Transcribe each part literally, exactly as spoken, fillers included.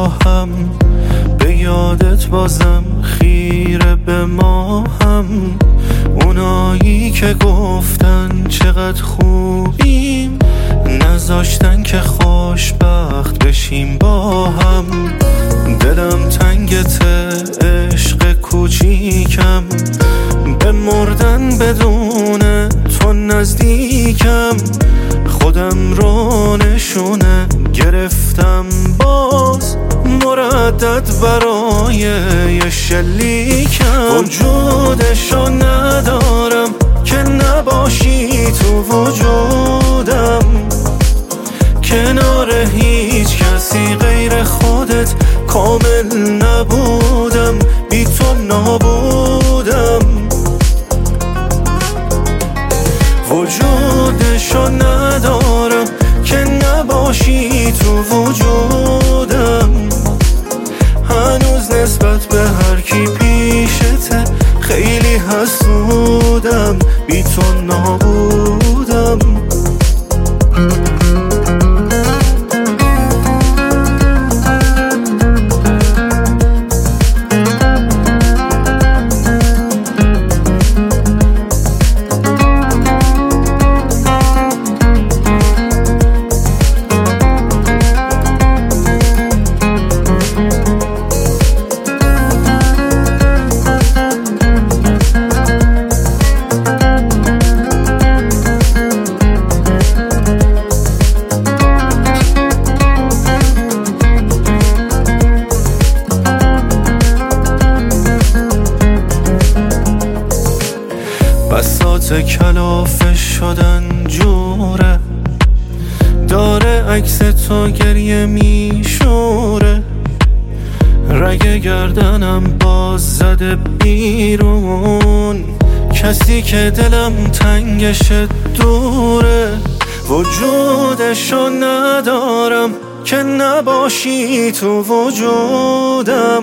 هم به یادت بازم خیره به ما هم. اونایی که گفتن چقدر خوبیم نذاشتن که خوشبخت بشیم با هم. دلم تنگت عشق کوچیکم، به مردن بدون تو نزدیکم. خودم رو نشونه گرفتم باز مردد برای یه شلیکم. وجودشو ندارم که نباشی تو وجودم، کنار هیچ کسی غیر خودت کامل نبودم، بی تو نابودم. وجودشو ندارم که نباشی تو وجودم، هنوز نسبت به هر کی پیشته خیلی حسودم، بی تو نابودم. بساط کلافه شدن جوره، داره عکس تو گریه میشوره. رگ گردنم باز زده بیرون، کسی که دلم تنگش دوره. وجودشو ندارم که نباشی تو وجودم،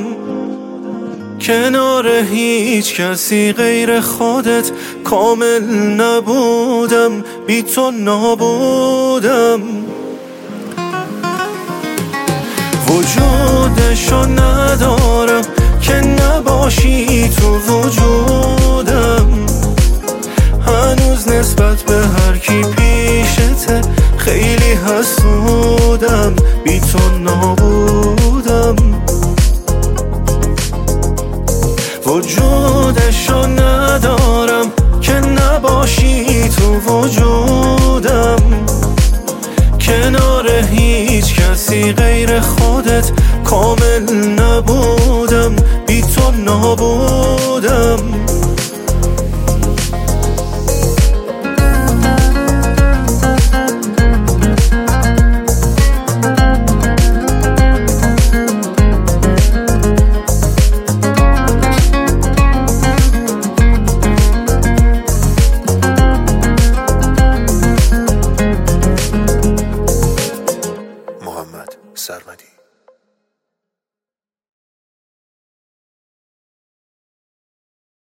کنار هیچ کسی غیر خودت کامل نبودم، بی تو نابودم. وجودشو ندارم که نباشی تو وجودم، هنوز نسبت به هر کی پیشته خیلی حسودم، بی تو نابودم. وجودشو ندارم که نباشی تو وجودم، کنار هیچ کسی غیر خودت کامل نبودم، بی تو نابودم.